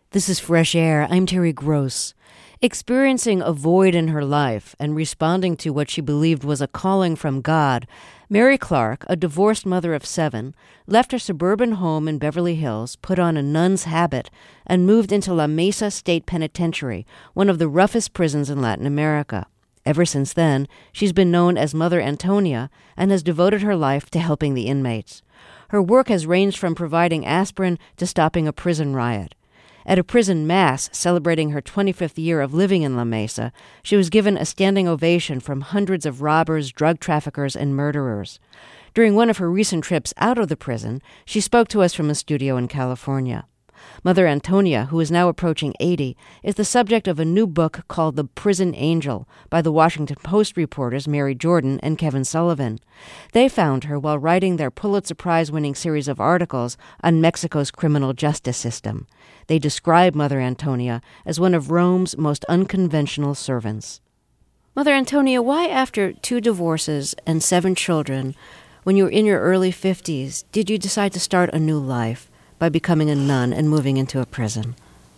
This is Fresh Air. I'm Terry Gross. Experiencing a void in her life and responding to what she believed was a calling from God, Mary Clark, a divorced mother of 7, left her suburban home in Beverly Hills, put on a nun's habit, and moved into La Mesa State Penitentiary, one of the roughest prisons in Latin America. Ever since then, she's been known as Mother Antonia and has devoted her life to helping the inmates. Her work has ranged from providing aspirin to stopping a prison riot. At a prison mass celebrating her 25th year of living in La Mesa, she was given a standing ovation from hundreds of robbers, drug traffickers, and murderers. During one of her recent trips out of the prison, she spoke to us from a studio in California. Mother Antonia, who is now approaching 80, is the subject of a new book called The Prison Angel by the Washington Post reporters Mary Jordan and Kevin Sullivan. They found her while writing their Pulitzer Prize-winning series of articles on Mexico's criminal justice system. They describe Mother Antonia as one of Rome's most unconventional servants. Mother Antonia, why after 2 divorces and 7 children, when you were in your early 50s, did you decide to start a new life by becoming a nun and moving into a prison?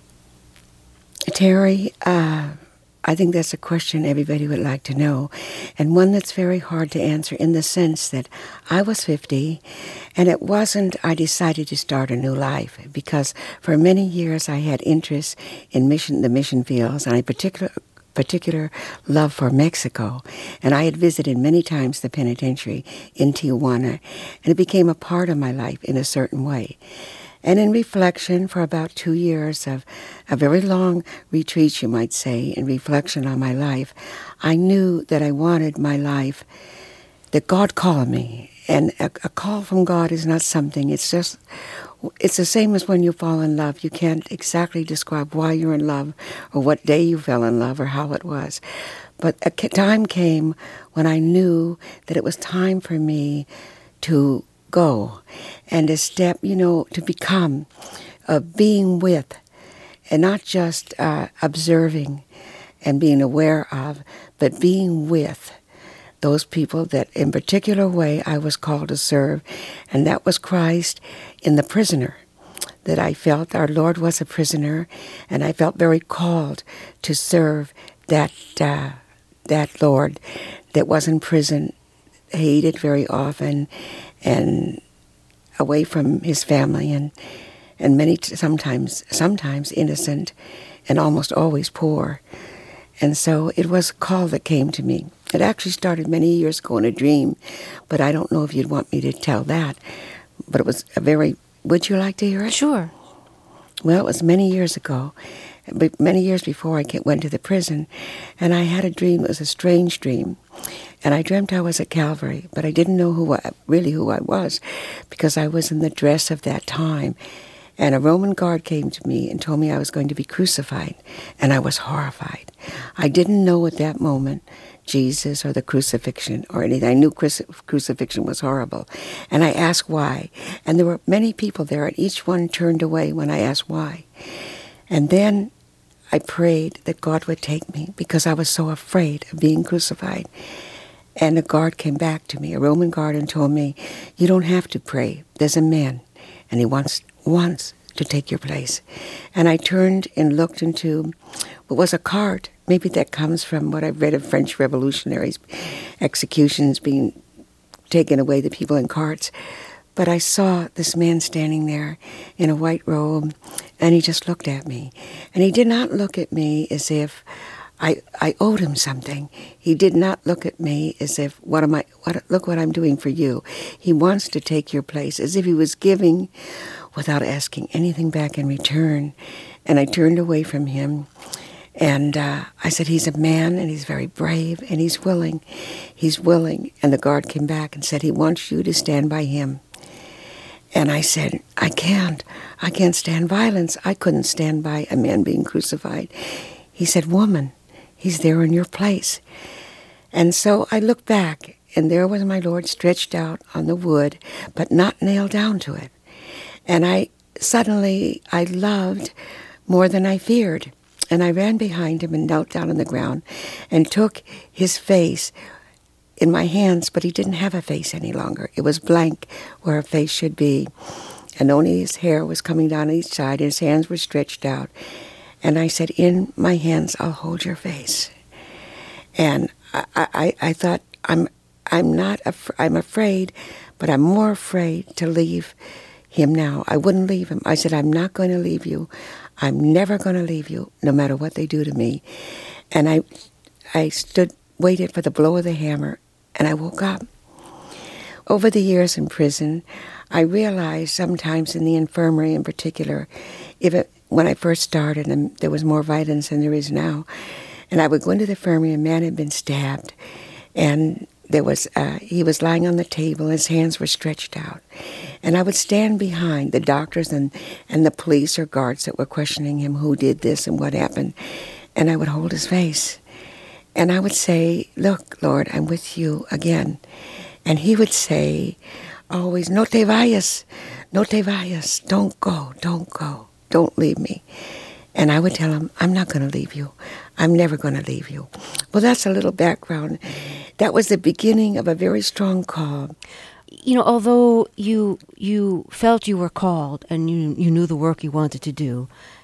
Terry, I think that's a question everybody would like to know, and one that's very hard to answer in the sense that I was 50, and it wasn't I decided to start a new life, because for many years I had interest in the mission fields, and I particular love for Mexico, and I had visited many times the penitentiary in Tijuana, and it became a part of my life in a certain way. And in reflection for about 2 years of a very long retreat, you might say, in reflection on my life, I knew that I wanted my life, that God called me. And a call from God is not something, it's the same as when you fall in love. You can't exactly describe why you're in love or what day you fell in love or how it was. But a time came when I knew that it was time for me to go and to step, to become being with, and not just observing and being aware of, but being with those people that in particular way I was called to serve, and that was Christ in the prisoner, that I felt our Lord was a prisoner, and I felt very called to serve that Lord that was in prison, hated very often, and away from his family, and sometimes innocent, and almost always poor. And so it was a call that came to me. It actually started many years ago in a dream, but I don't know if you'd want me to tell that. But it was would you like to hear it? Sure. Well, it was many years ago, many years before I went to the prison, and I had a dream. It was a strange dream. And I dreamt I was at Calvary, but I didn't know who I was, because I was in the dress of that time. And a Roman guard came to me and told me I was going to be crucified, and I was horrified. I didn't know at that moment Jesus or the crucifixion or anything. I knew crucifixion was horrible. And I asked why. And there were many people there, and each one turned away when I asked why. And then I prayed that God would take me, because I was so afraid of being crucified. And a guard came back to me, a Roman guard, and told me, you don't have to pray. There's a man, and he wants to take your place. And I turned and looked into what was a cart. Maybe that comes from what I've read of French revolutionaries, executions being taken away, the people in carts. But I saw this man standing there in a white robe, and he just looked at me. And he did not look at me as if I owed him something. He did not look at me as if, look what I'm doing for you. He wants to take your place, as if he was giving without asking anything back in return. And I turned away from him, and I said, he's a man, and he's very brave, and he's willing. He's willing. And the guard came back and said, he wants you to stand by him. And I said, I can't stand violence. I couldn't stand by a man being crucified. He said, woman, he's there in your place. And so I looked back, and there was my Lord stretched out on the wood, but not nailed down to it. And I loved more than I feared. And I ran behind him and knelt down on the ground and took his face in my hands, but he didn't have a face any longer. It was blank where a face should be. and only his hair was coming down each side, and his hands were stretched out. And I said, in my hands, I'll hold your face. And I thought, I'm afraid, but I'm more afraid to leave him now. I wouldn't leave him. I said, I'm not going to leave you. I'm never going to leave you, no matter what they do to me. And I stood, waited for the blow of the hammer, and I woke up. Over the years in prison, I realized sometimes in the infirmary in particular, when I first started, and there was more violence than there is now, and I would go into the infirmary, a man had been stabbed, and he was lying on the table, his hands were stretched out. And I would stand behind the doctors and the police or guards that were questioning him, who did this and what happened, and I would hold his face. And I would say, look, Lord, I'm with you again. And he would say always, no te vayas, don't go, don't leave me. And I would tell him, I'm not going to leave you. I'm never going to leave you. Well, that's a little background. That was the beginning of a very strong call. You know, although you felt you were called and you knew the work you wanted to do,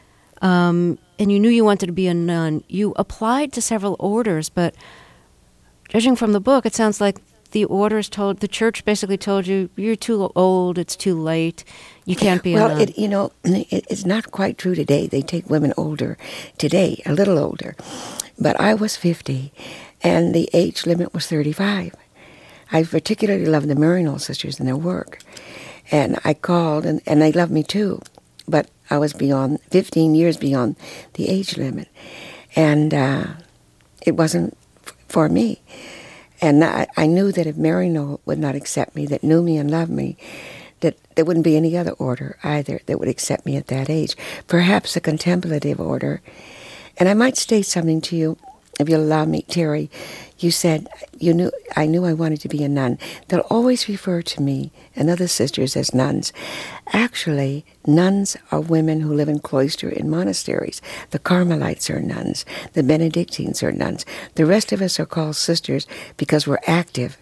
and you knew you wanted to be a nun, you applied to several orders, but judging from the book, it sounds like the church basically told you, you're too old, it's too late, you can't be a nun. Well, it's not quite true today. They take women older today, a little older. But I was 50, and the age limit was 35. I particularly love the Maryknoll sisters and their work. And I called, and they loved me too. But I was 15 years beyond the age limit. And it wasn't for me. And I knew that if Maryknoll would not accept me, that knew me and loved me, that there wouldn't be any other order either that would accept me at that age. Perhaps a contemplative order. And I might state something to you, if you'll allow me, Terry. You said I knew I wanted to be a nun. They'll always refer to me and other sisters as nuns. Actually, nuns are women who live in cloister in monasteries. The Carmelites are nuns. The Benedictines are nuns. The rest of us are called sisters because we're active.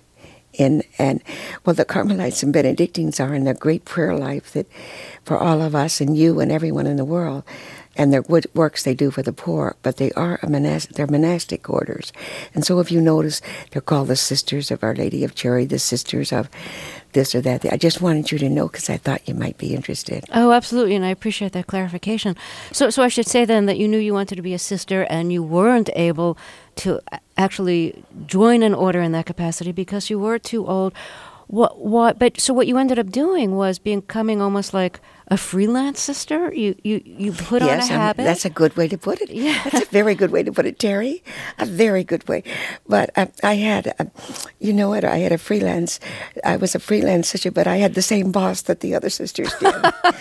The Carmelites and Benedictines are in their great prayer life that for all of us and you and everyone in the world, and their good works they do for the poor, but they are they're monastic orders. And so if you notice, they're called the Sisters of Our Lady of Charity, the Sisters of this or that. I just wanted you to know because I thought you might be interested. Oh, absolutely, and I appreciate that clarification. So I should say then that you knew you wanted to be a sister and you weren't able to actually join an order in that capacity because you were too old. So what you ended up doing was becoming almost like a freelance sister. You put on a habit. That's a good way to put it. Yeah. That's a very good way to put it, Terry. A very good way. But I had, I had a freelance. I was a freelance sister, but I had the same boss that the other sisters did.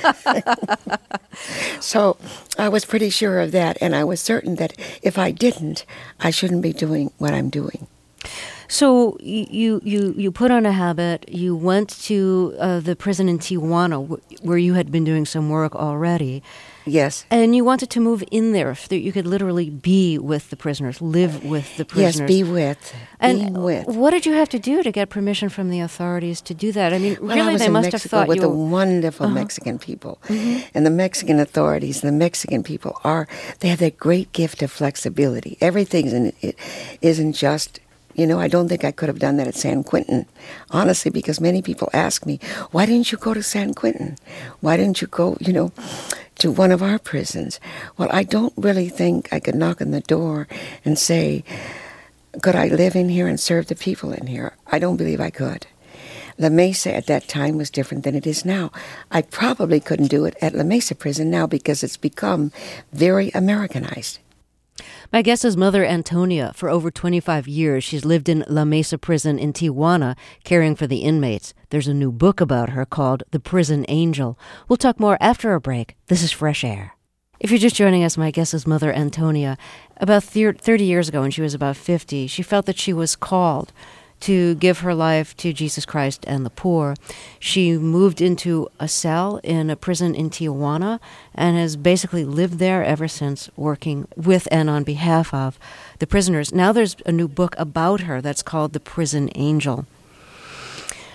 So I was pretty sure of that, and I was certain that if I didn't, I shouldn't be doing what I'm doing. So you put on a habit. You went to the prison in Tijuana, where you had been doing some work already. Yes. And you wanted to move in there so that you could literally be with the prisoners, live with the prisoners. Yes, be with. What did you have to do to get permission from the authorities to do that? I mean, really, they must have thought with the wonderful Mexican people. Mm-hmm. And the Mexican authorities, the Mexican people they have that great gift of flexibility. Everything isn't just... I don't think I could have done that at San Quentin, honestly, because many people ask me, why didn't you go to San Quentin? Why didn't you go, to one of our prisons? Well, I don't really think I could knock on the door and say, could I live in here and serve the people in here? I don't believe I could. La Mesa at that time was different than it is now. I probably couldn't do it at La Mesa prison now because it's become very Americanized. My guest is Mother Antonia. For over 25 years, she's lived in La Mesa prison in Tijuana, caring for the inmates. There's a new book about her called The Prison Angel. We'll talk more after a break. This is Fresh Air. If you're just joining us, my guest is Mother Antonia. About 30 years ago, when she was about 50, she felt that she was called to give her life to Jesus Christ and the poor. She moved into a cell in a prison in Tijuana and has basically lived there ever since, working with and on behalf of the prisoners. Now there's a new book about her that's called The Prison Angel.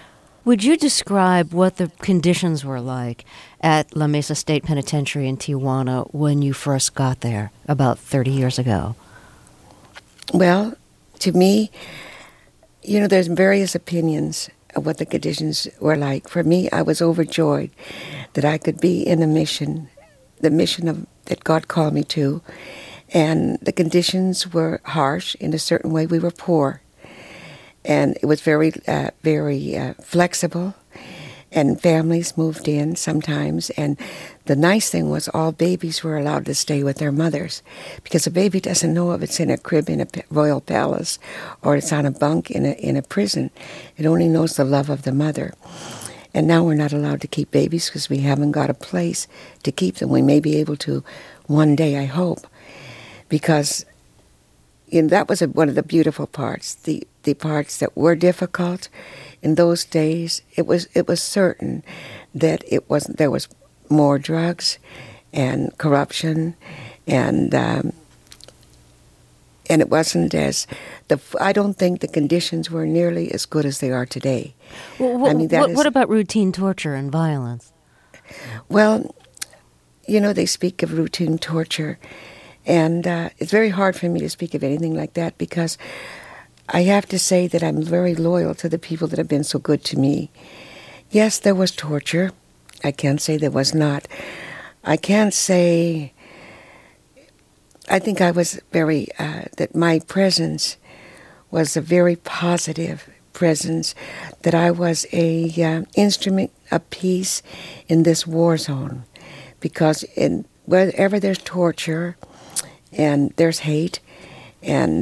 Would you describe what the conditions were like at La Mesa State Penitentiary in Tijuana when you first got there about 30 years ago? Well, to me, there's various opinions of what the conditions were like. For me, I was overjoyed that I could be in a mission, the mission that God called me to. And the conditions were harsh in a certain way. We were poor. And it was very flexible. And families moved in sometimes. And the nice thing was all babies were allowed to stay with their mothers. Because a baby doesn't know if it's in a crib in a royal palace or it's on a bunk in a prison. It only knows the love of the mother. And now we're not allowed to keep babies because we haven't got a place to keep them. We may be able to one day, I hope. Because that was one of the beautiful parts, the parts that were difficult. In those days, it was certain that there was more drugs and corruption, and it wasn't I don't think the conditions were nearly as good as they are today. Well, what about routine torture and violence? Well, they speak of routine torture. And it's very hard for me to speak of anything like that because I have to say that I'm very loyal to the people that have been so good to me. Yes, there was torture. I can't say there was not. I can't say... I think I was that my presence was a very positive presence, that I was a instrument of peace in this war zone. Because wherever there's torture... and there's hate, and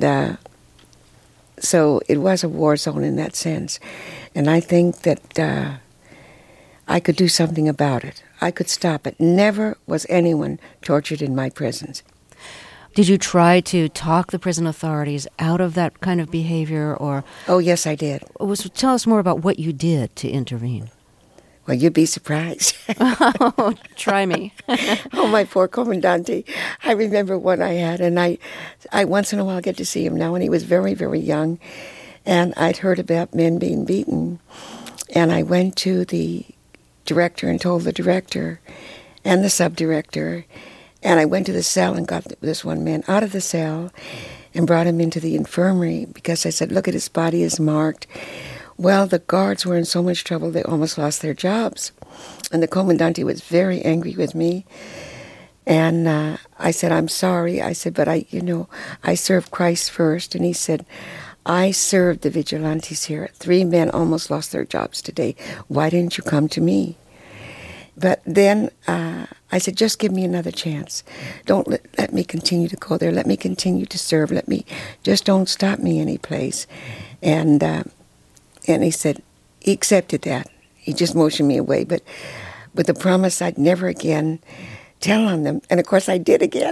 so it was a war zone in that sense. And I think that I could do something about it. I could stop it. Never was anyone tortured in my prisons. Did you try to talk the prison authorities out of that kind of behavior, or? Oh, yes, I did. Tell us more about what you did to intervene. Well, you'd be surprised. Oh, try me. Oh, my poor Comandante. I remember one I had, and I once in a while get to see him now, and he was very, very young. And I'd heard about men being beaten. And I went to the director and told the director and the subdirector. And I went to the cell and got this one man out of the cell and brought him into the infirmary because I said, look at his body is marked. Well, the guards were in so much trouble they almost lost their jobs. And the Comandante was very angry with me. And I said, I'm sorry. I said, but I served Christ first. And he said, I served the vigilantes here. 3 men almost lost their jobs today. Why didn't you come to me? But then I said, just give me another chance. Don't let me continue to go there. Let me continue to serve. Just don't stop me any place. And he said, he accepted that. He just motioned me away, but with the promise I'd never again tell on them. And of course I did again.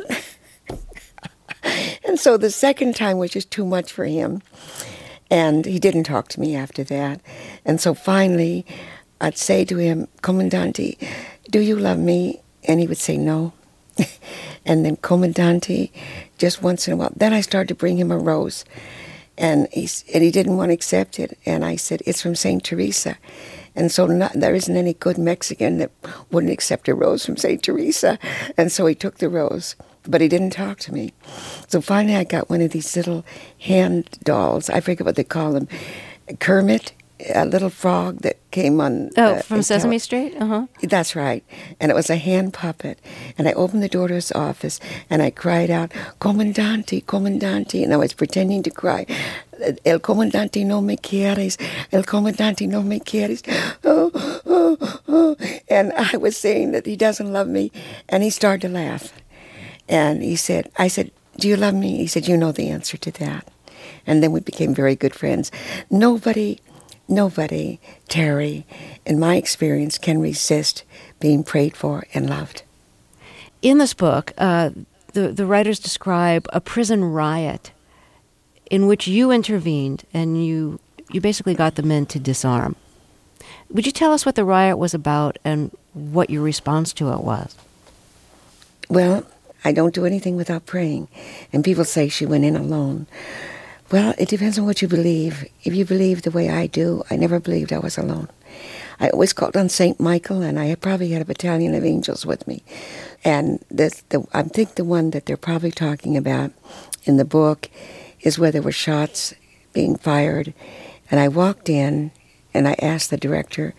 And so the second time was just too much for him. And he didn't talk to me after that. And so finally, I'd say to him, Comandante, do you love me? And he would say no. And then Comandante, just once in a while. Then I started to bring him a rose. And he didn't want to accept it. And I said, it's from St. Teresa. And so there isn't any good Mexican that wouldn't accept a rose from St. Teresa. And so he took the rose. But he didn't talk to me. So finally I got one of these little hand dolls. I forget what they call them. Kermit, a little frog that came on... Oh, from Sesame Street? Uh-huh. That's right. And it was a hand puppet. And I opened the door to his office, and I cried out, Comandante, Comandante. And I was pretending to cry. El Comandante no me quieres. El Comandante no me quieres. Oh, oh, oh. And I was saying that he doesn't love me. And he started to laugh. And I said, do you love me? He said, you know the answer to that. And then we became very good friends. Nobody, Terry, in my experience, can resist being prayed for and loved. In this book, the writers describe a prison riot in which you intervened and you basically got the men to disarm. Would you tell us what the riot was about and what your response to it was? Well, I don't do anything without praying. And people say she went in alone. Well, it depends on what you believe. If you believe the way I do, I never believed I was alone. I always called on St. Michael, and I probably had a battalion of angels with me. And I think the one that they're probably talking about in the book is where there were shots being fired. And I walked in, and I asked the director,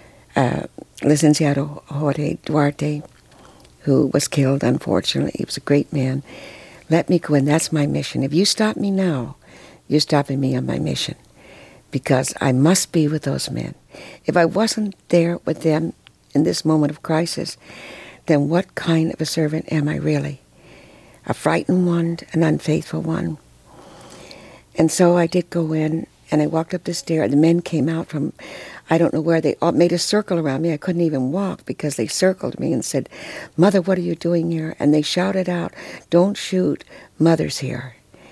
Licenciado Jorge Duarte, who was killed, unfortunately. He was a great man. Let me go in. That's my mission. If you stop me now, you're stopping me on my mission, because I must be with those men. If I wasn't there with them in this moment of crisis, then what kind of a servant am I really? A frightened one, an unfaithful one. And so I did go in, and I walked up the stair. The men came out from, I don't know where, they all made a circle around me. I couldn't even walk because they circled me and said, "Mother, what are you doing here?" And they shouted out, "Don't shoot, Mother's here."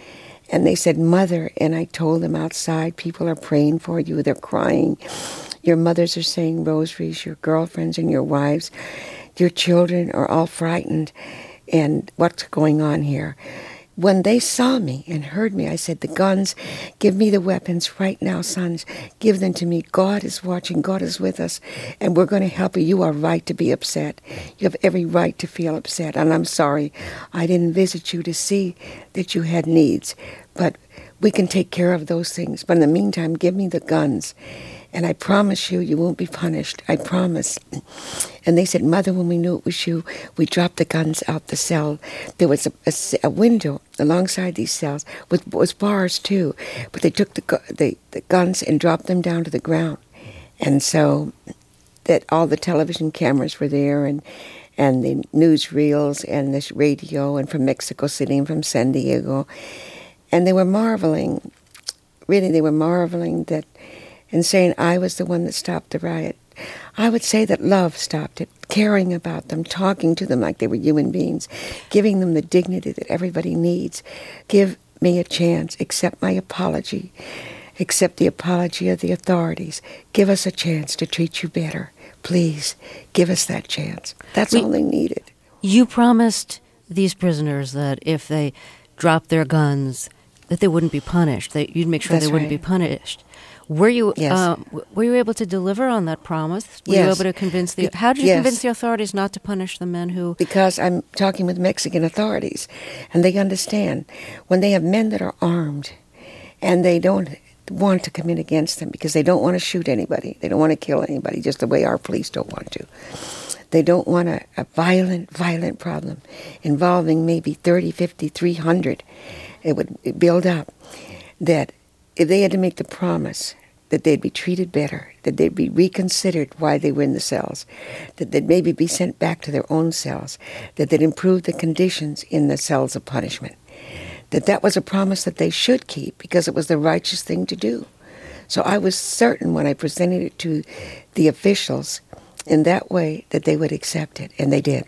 And they said, "Mother," and I told them outside, people are praying for you, they're crying. Your mothers are saying rosaries, your girlfriends and your wives, your children are all frightened, and what's going on here? When they saw me and heard me, I said, "The guns, give me the weapons right now, sons. Give them to me. God is watching. God is with us, and we're going to help you. You are right to be upset. You have every right to feel upset, and I'm sorry I didn't visit you to see that you had needs, but we can take care of those things. But in the meantime, give me the guns, and I promise you, you won't be punished. I promise." And they said, "Mother, when we knew it was you, we dropped the guns out the cell. There was a window alongside these cells with was bars too, but they took the guns and dropped them down to the ground." And so that all the television cameras were there, and the newsreels and this radio, and from Mexico City and from San Diego. And they were marveling, really they were marveling that, and saying I was the one that stopped the riot. I would say that love stopped it, caring about them, talking to them like they were human beings, giving them the dignity that everybody needs. Give me a chance, accept my apology, accept the apology of the authorities. Give us a chance to treat you better. Please, give us that chance. That's all they needed. You promised these prisoners that if they dropped their guns, that they wouldn't be punished, that you'd make sure they wouldn't be punished. Were you were you able to deliver on that promise? Were you able to convince how did you convince the authorities not to punish the men who... Because I'm talking with Mexican authorities, and they understand when they have men that are armed and they don't want to commit against them because they don't want to shoot anybody, they don't want to kill anybody, just the way our police don't want to. They don't want a violent problem involving maybe 30, 50, 300. It would build up. That if they had to make the promise that they'd be treated better, that they'd be reconsidered why they were in the cells, that they'd maybe be sent back to their own cells, that they'd improve the conditions in the cells of punishment, that was a promise that they should keep because it was the righteous thing to do. So I was certain when I presented it to the officials in that way that they would accept it, and they did.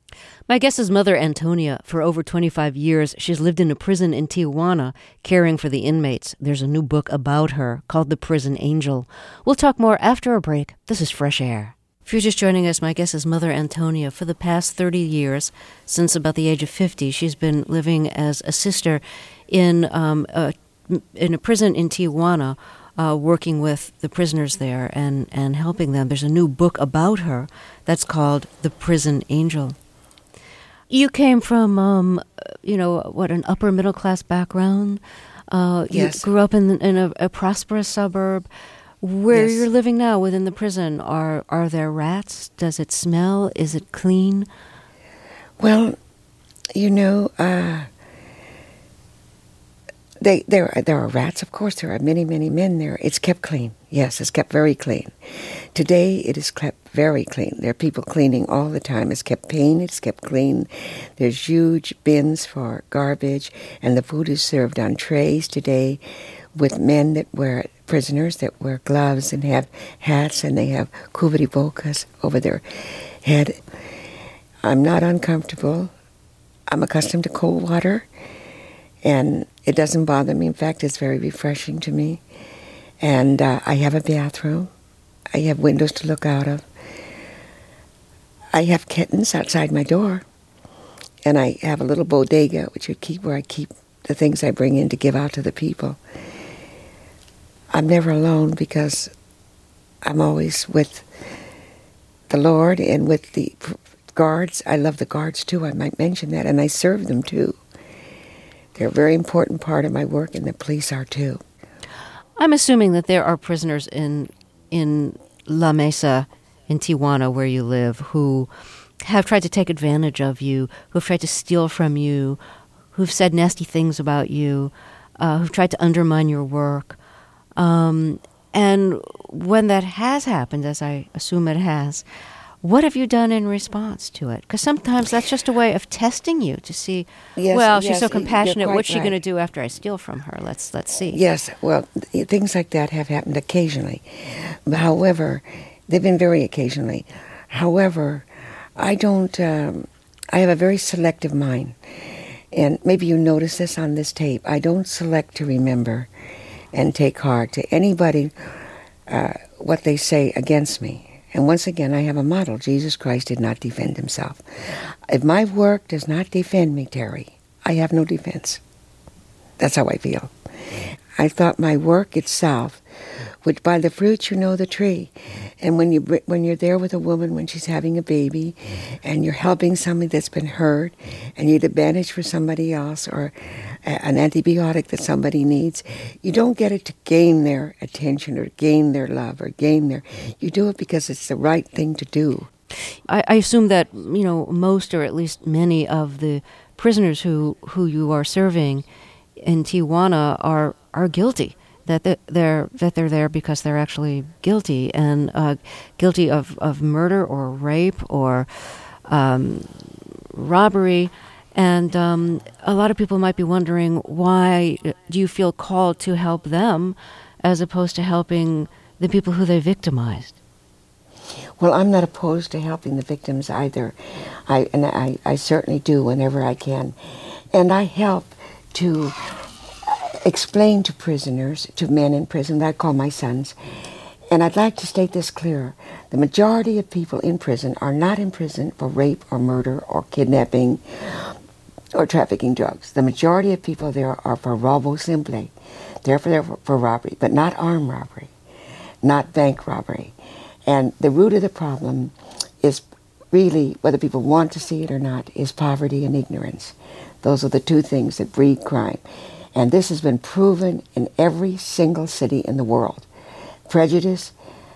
My guest is Mother Antonia. For over 25 years, she's lived in a prison in Tijuana, caring for the inmates. There's a new book about her called The Prison Angel. We'll talk more after a break. This is Fresh Air. If you're just joining us, my guest is Mother Antonia. For the past 30 years, since about the age of 50, she's been living as a sister in a prison in Tijuana, working with the prisoners there and helping them. There's a new book about her that's called The Prison Angel. You came from, an upper middle class background. Yes. You grew up in a prosperous suburb. Where you're living now within the prison, are there rats? Does it smell? Is it clean? Well, there are rats, of course. There are many, many men there. It's kept clean. Yes, it's kept very clean. Today, it is kept very clean. There are people cleaning all the time. It's kept painted, it's kept clean. There's huge bins for garbage, and the food is served on trays today with prisoners that wear gloves and have hats, and they have cubrebocas over their head. I'm not uncomfortable. I'm accustomed to cold water, and it doesn't bother me. In fact, it's very refreshing to me. And I have a bathroom. I have windows to look out of. I have kittens outside my door. And I have a little bodega, where I keep the things I bring in to give out to the people. I'm never alone because I'm always with the Lord and with the guards. I love the guards too, I might mention that, and I serve them too. They're a very important part of my work, and the police are too. I'm assuming that there are prisoners in La Mesa, in Tijuana, where you live, who have tried to take advantage of you, who've tried to steal from you, who've said nasty things about you, who've tried to undermine your work. And when that has happened, as I assume it has, what have you done in response to it? Because sometimes that's just a way of testing you to see, she's so compassionate, what's she going to do after I steal from her? Let's see. Yes, well, things like that have happened occasionally. However, they've been very occasionally. However, I don't, I have a very selective mind. And maybe you notice this on this tape. I don't select to remember and take heart to anybody what they say against me. And once again, I have a model. Jesus Christ did not defend himself. If my work does not defend me, Terry, I have no defense. That's how I feel. I thought my work itself, which by the fruits you know the tree. And when you're there with a woman when she's having a baby, and you're helping somebody that's been hurt, and you're the bandage for somebody else, or an antibiotic that somebody needs, you don't get it to gain their attention or gain their love or you do it because it's the right thing to do. I assume that, most or at least many of the prisoners who you are serving in Tijuana are guilty. That they're there because they're actually guilty, and guilty of murder or rape or robbery. And a lot of people might be wondering, why do you feel called to help them as opposed to helping the people who they victimized? Well, I'm not opposed to helping the victims either. I certainly do whenever I can. And I help to explain to prisoners, to men in prison, that I call my sons. And I'd like to state this clear. The majority of people in prison are not in prison for rape or murder or kidnapping or trafficking drugs. The majority of people there are for robo simple. They're for robbery, but not armed robbery, not bank robbery. And the root of the problem is really, whether people want to see it or not, is poverty and ignorance. Those are the two things that breed crime. And this has been proven in every single city in the world. Prejudice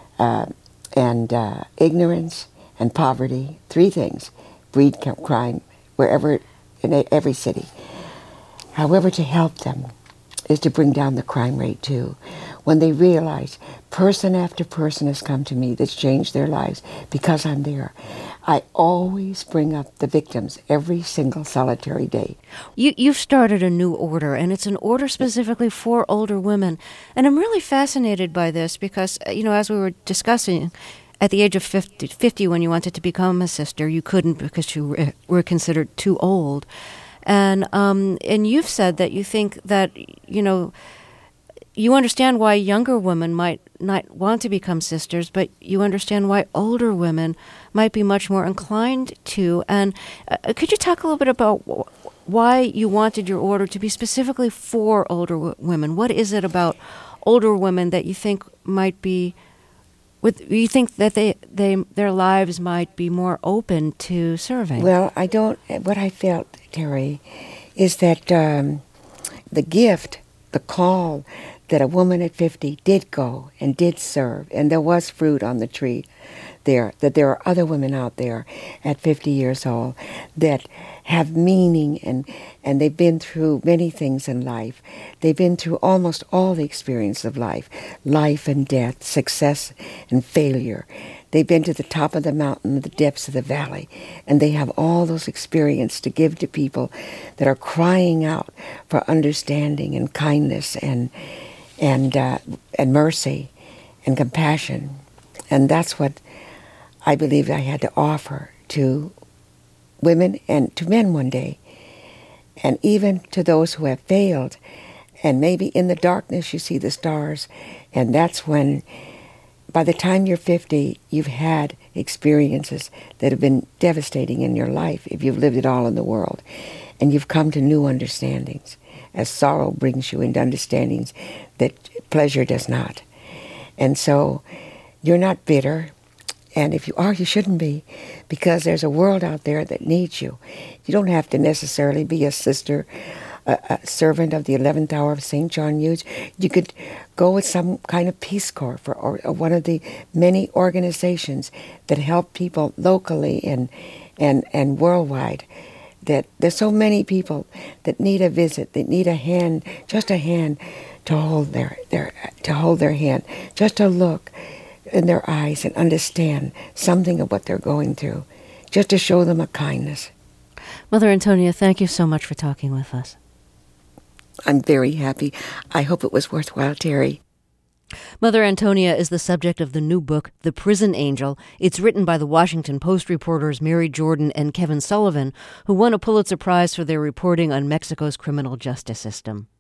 and ignorance and poverty, three things, breed crime wherever, in every city. However, to help them is to bring down the crime rate too. When they realize person after person has come to me that's changed their lives because I'm there, I always bring up the victims every single solitary day. You've started a new order, and it's an order specifically for older women. And I'm really fascinated by this because, as we were discussing, at the age of 50, when you wanted to become a sister, you couldn't because you were considered too old. And you've said that you think that, you understand why younger women might not want to become sisters, but you understand why older women might be much more inclined to. And could you talk a little bit about why you wanted your order to be specifically for older women? What is it about older women that you think might be, you think that their lives might be more open to serving? Well, what I felt, Terry, is that the gift, the call that a woman at 50 did go and did serve, and there was fruit on the tree there, that there are other women out there at 50 years old that have meaning, and they've been through many things in life. They've been through almost all the experience of life and death, success and failure. They've been to the top of the mountain, the depths of the valley, and they have all those experiences to give to people that are crying out for understanding and kindness and mercy and compassion. And that's what I believe I had to offer to women and to men one day, and even to those who have failed. And maybe in the darkness you see the stars, and that's when, by the time you're 50, you've had experiences that have been devastating in your life, if you've lived it all in the world, and you've come to new understandings, as sorrow brings you into understandings that pleasure does not. And so You're not bitter. And if you are, you shouldn't be, because there's a world out there that needs you. You don't have to necessarily be a sister, a servant of the 11th hour of St. John Eudes. You could go with some kind of Peace Corps or one of the many organizations that help people locally and worldwide. That there's so many people that need a visit, that need a hand, just a hand to hold their hand, just to look in their eyes and understand something of what they're going through, just to show them a kindness. Mother Antonia, thank you so much for talking with us. I'm very happy. I hope it was worthwhile, Terry. Mother Antonia is the subject of the new book, The Prison Angel. It's written by the Washington Post reporters Mary Jordan and Kevin Sullivan, who won a Pulitzer Prize for their reporting on Mexico's criminal justice system.